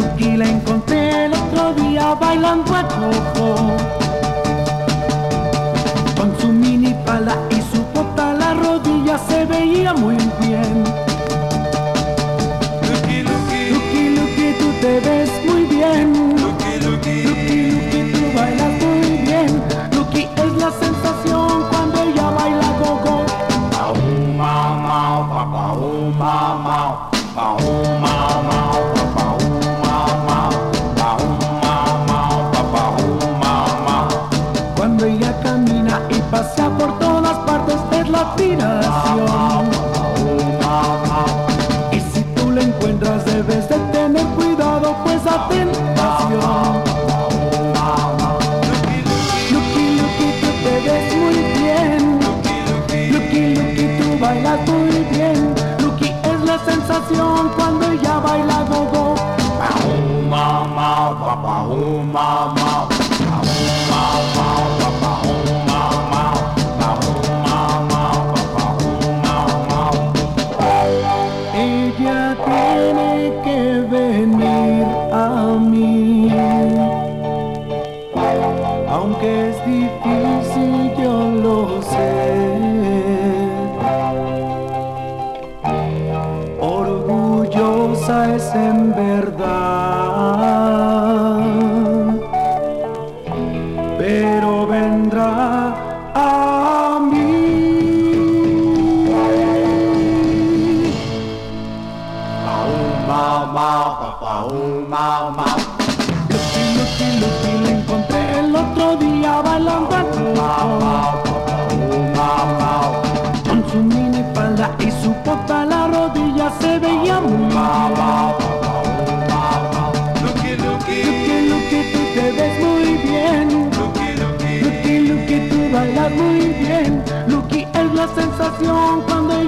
Lucky la encontré el otro día bailando a coco, con su mini pala y su bota a la rodilla se veía muy bien. Lucky, Lucky, Lucky, Lucky, tú te ves muy bien. Lucky, Lucky, Lucky, Lucky, tú bailas muy bien. Lucky es la sensación cuando ella baila gogo. Cuando ella camina y pasea por todas partes es la admiración. Y si tú la encuentras debes de tener cuidado, pues atención. Lucky, Lucky, tú te ves muy bien. Lucky, Lucky, tú bailas muy bien. Lucky es la sensación cuando ella baila gogo. Ella tiene que venir a mí, aunque es difícil, yo lo sé. Orgullosa es en verdad, pero vendrá a mí. Lucky, Lucky, Lucky, la encontré el otro día bailando a coco, con su mini falda y su bota a la rodilla se veía muy bien. Lucky, Lucky, Lucky, Lucky, tú te ves muy bien. Lucky, Lucky. Lucky, Lucky, tú bailas muy bien. Lucky es la sensación cuando